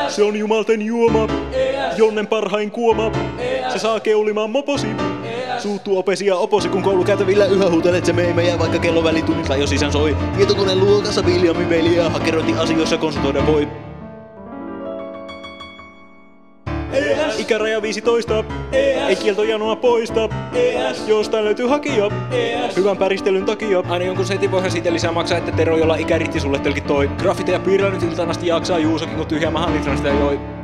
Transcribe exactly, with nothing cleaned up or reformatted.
Se on jumalten juoma, jonnen parhain kuoma. Se saa keulimaan moposi. Suuttuu opesi ja oposi, kun koulukäytävillä yhä huutelet se meimejä, vaikka kello välitunnilla jo sisään soi. Tietokoneen luokassa Williamin veliä, hakerointiasioissa konsultoida voi. Ikäraja viisitoista, ei kieltojanoa poista. Jostain löytyy hakija, hyvän päristelyn takia. Aina jonkun setin voihan siitä lisää maksaa, että Tero, jolla ikä riitti sulle tölkit toi. Graffiteja piirrä nyt iltaan asti jaksaa Juusokin, kun tyhjää mahan litrasta joi.